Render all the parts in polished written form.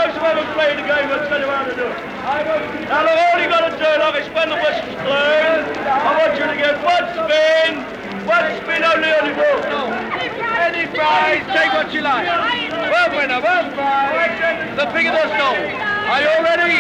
most of them play the game, what's going to do? Now look, all you got to do, like, is when the whistle's blown, I want you to get one spin only on the ball. Any prize, take what you like. One winner, one prize, the bigger the stone. Are you all ready?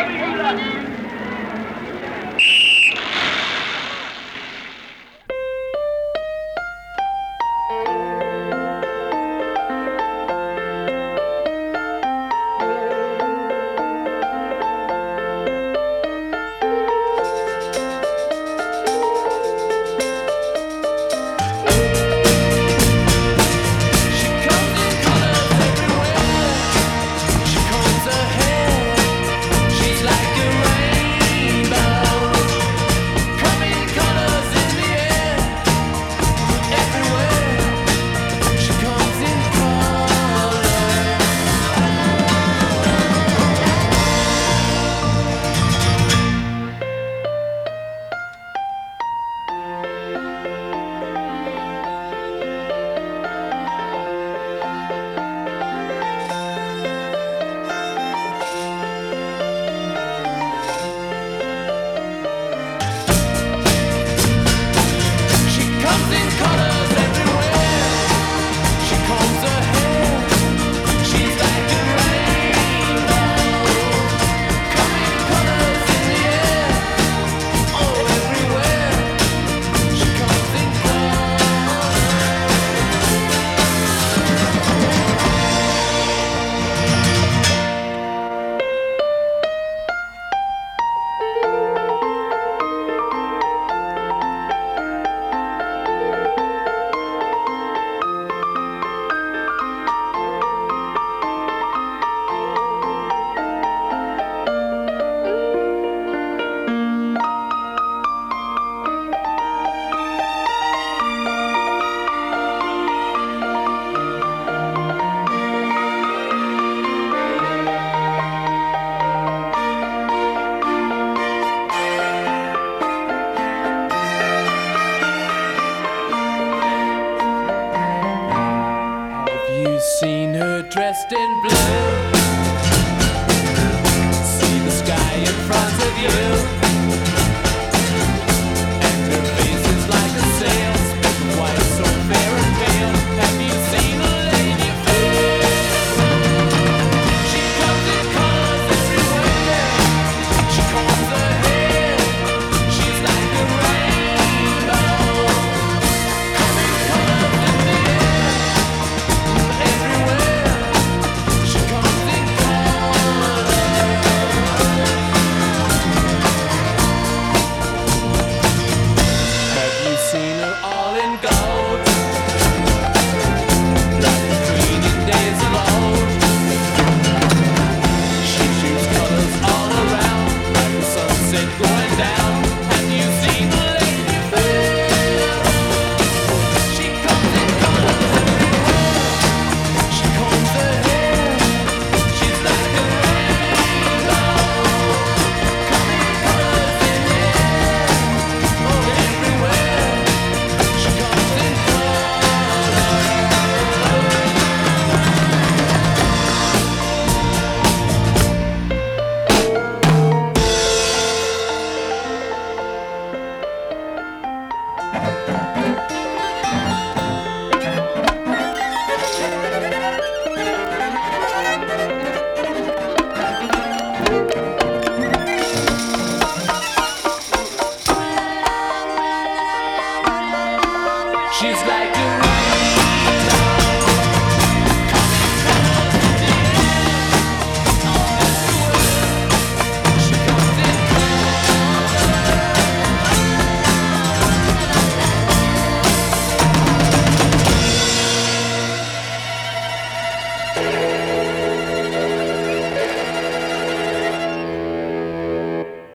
Dressed in blue, see the sky in front of you, and her face is like a sail, speaking white, so fair and pale. Have you seen a lady fair? She comes in colors everywhere. She combs her hair. She's like a rainbow, coming colors in the air, everywhere. She's like a